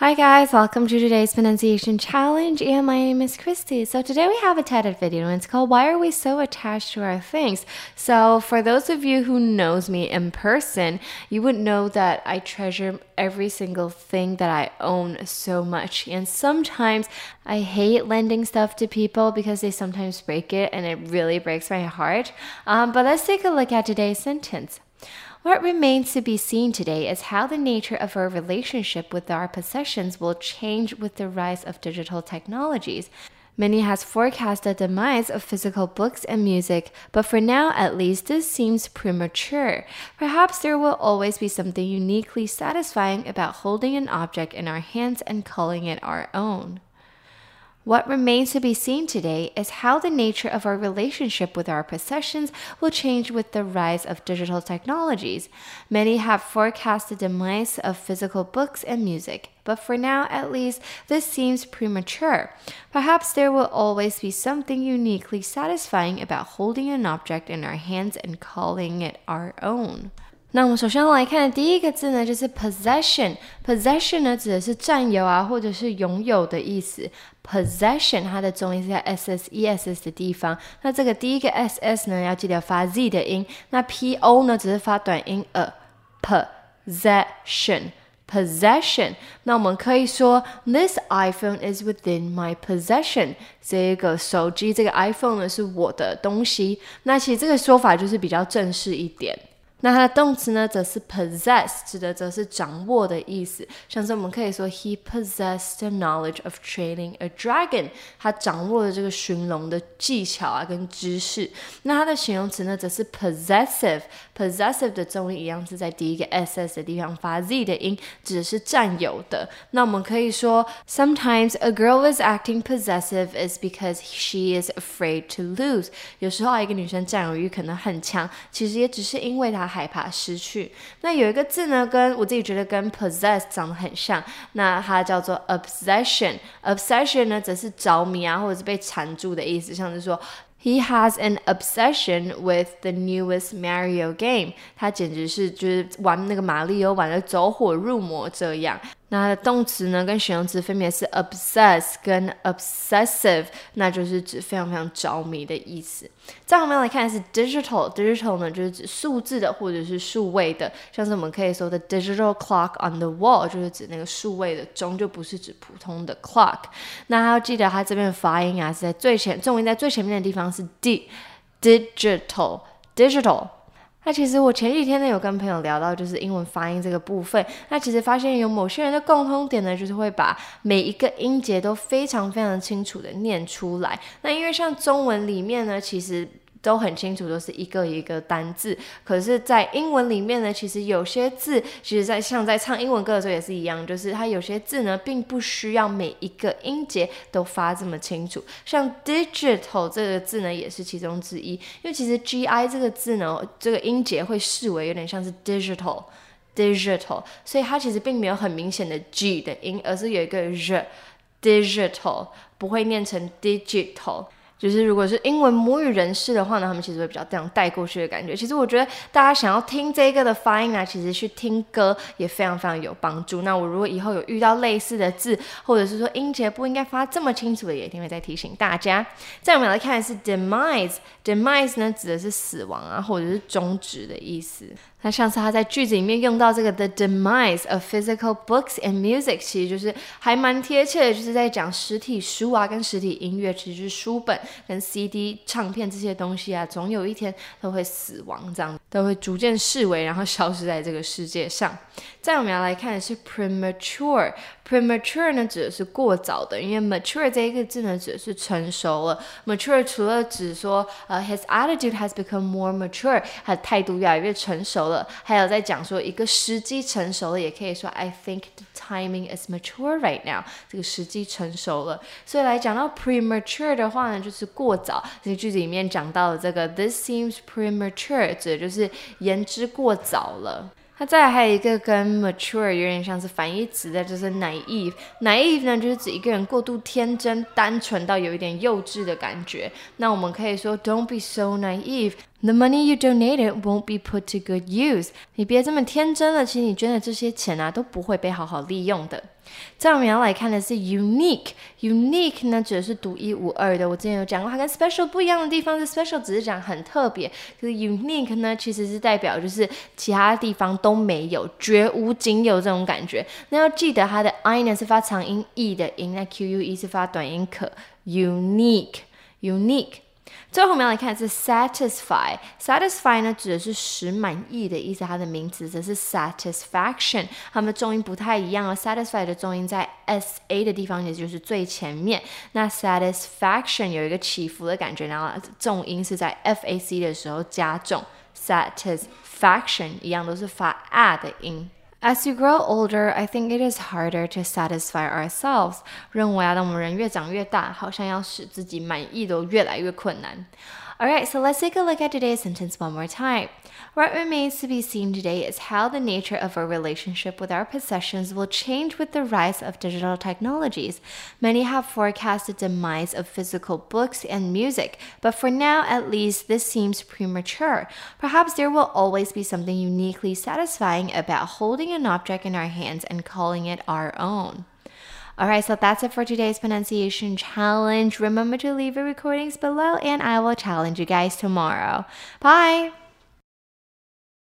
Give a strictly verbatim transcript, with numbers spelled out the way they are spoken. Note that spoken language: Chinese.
Hi guys, welcome to today's pronunciation challenge and my name is Christy. So today we have a TED video and it's called Why Are We So Attached to Our Things? So for those of you who knows me in person, you would know that I treasure every single thing that I own so much, and sometimes I hate lending stuff to people because they sometimes break it and it really breaks my heart. Um, but let's take a look at today's sentence. What remains to be seen today is how the nature of our relationship with our possessions will change with the rise of digital technologies. Many has forecast the demise of physical books and music, but for now at least this seems premature. Perhaps there will always be something uniquely satisfying about holding an object in our hands and calling it our own. What remains to be seen today is how the nature of our relationship with our possessions will change with the rise of digital technologies. Many have forecast the demise of physical books and music, but for now at least this seems premature. Perhaps there will always be something uniquely satisfying about holding an object in our hands and calling it our own.那我们首先来看的第一个字呢，就是 possession。possession 呢指的是占有啊，或者是拥有的意思。possession 它的重音是在 ss es 的地方。那这个第一个 ss 呢，要记得发 z 的音。那 po 呢，只是发短音 a。possession possession 那我们可以说 This iPhone is within my possession 这个手机这个 iPhone 呢是我的东西。那其实这个说法就是比较正式一点。那它的动词呢，则是 possess， 指的则是掌握的意思。像是我们可以说 He possessed the knowledge of training a dragon， 他掌握了这个驯龙的技巧啊跟知识。那它的形容词呢，则是 possessive，possessive 的重音一样是在第一个 ss 的地方发 z 的音，指的是占有的。那我们可以说 Sometimes a girl is acting possessive is because she is afraid to lose。有时候啊，一个女生占有欲可能很强，其实也只是因为她害怕失去。那有一个字呢，跟我自己觉得跟 possess 长得很像，那它叫做 obsession。obsession 呢，则是着迷啊，或者是被缠住的意思，像是说He has an obsession with the newest Mario game。他简直是就是玩那个马里奥玩得走火入魔这样。那它的动词呢跟形容词分别是 obsess 跟 obsessive， 那就是指非常非常着迷的意思。再我们来看的是 digital， digital 呢就是指数字的或者是数位的，像是我们可以说的 digital clock on the wall 就是指那个数位的钟，就不是指普通的 clock。那还要记得它这边的发音啊是在最前，重音在最前面的地方是 d digital digital。那其实我前几天呢有跟朋友聊到就是英文发音这个部分，那其实发现有某些人的共通点呢，就是会把每一个音节都非常非常清楚的念出来。那因为像中文里面呢，其实都很清楚，都是一个一个单字。可是在英文里面呢，其实有些字其实在像在唱英文歌的时候也是一样，就是它有些字呢并不需要每一个音节都发这么清楚。像 digital 这个字呢也是其中之一，因为其实 gi 这个字呢，这个音节会视为有点像是 digital digital， 所以它其实并没有很明显的 g 的音，而是有一个 r digital， 不会念成 digital。就是如果是英文母语人士的话呢，他们其实会比较这样带过去的感觉。其实我觉得大家想要听这个的发音啊，其实去听歌也非常非常有帮助。那我如果以后有遇到类似的字，或者是说音节不应该发这么清楚的，也一定会再提醒大家。再我们来看的是 demise， demise 呢指的是死亡啊，或者是终止的意思。那像是他在句子里面用到这个 the demise of physical books and music， 其实就是还蛮贴切的，就是在讲实体书啊跟实体音乐，其实就是书本跟 C D 唱片这些东西啊，总有一天都会死亡，这样都会逐渐式微，然后消失在这个世界上。再我们要来看的是 premature， premature 呢指的是过早的，因为 mature 这一个字呢指的是成熟了。mature 除了指说、uh, his attitude has become more mature， 他的态度越来越成熟了，还有在讲说一个时机成熟了，也可以说 I think the timing is mature right now， 这个时机成熟了。所以来讲到 premature 的话呢，就是过早。这个句子里面讲到的这个 This seems premature， 指的就是言之过早了。那再来还有一个跟 mature 有点像是反义词的，就是 naive。 naive 呢就是指一个人过度天真单纯到有一点幼稚的感觉。那我们可以说 Don't be so naive， The money you donated won't be put to good use。 你别这么天真了，其实你捐的这些钱啊都不会被好好利用的。 再我们要来看的是 unique。unique 呢指的是独一无二的。我之前有讲过，它跟 special 不一样的地方是 special 只是讲很特别，可是 unique 呢其实是代表就是其他地方都没有，绝无仅有这种感觉。那要记得它的 i 呢是发长音 e 的音，那 q u e 是发短音可。unique unique。最后我们要来看的是 satisfy。satisfy 呢指的是使满意的意思，它的名词则是 satisfaction， 它们的重音不太一样哦。satisfy 的重音在 sa 的地方，也就是最前面。那 satisfaction 有一个起伏的感觉，然后重音是在 fac 的时候加重。satisfaction 一样都是发 a 的音。As you grow older, I think it is harder to satisfy ourselves. 认为啊，当我们人越长越大，好像要使自己满意都越来越困难。Alright, so let's take a look at today's sentence one more time. What remains to be seen today is how the nature of our relationship with our possessions will change with the rise of digital technologies. Many have forecast the demise of physical books and music, but for now, at least, this seems premature. Perhaps there will always be something uniquely satisfying about holding an object in our hands and calling it our own. Alright, so that's it for today's pronunciation challenge. Remember to leave your recordings below and I will challenge you guys tomorrow. Bye!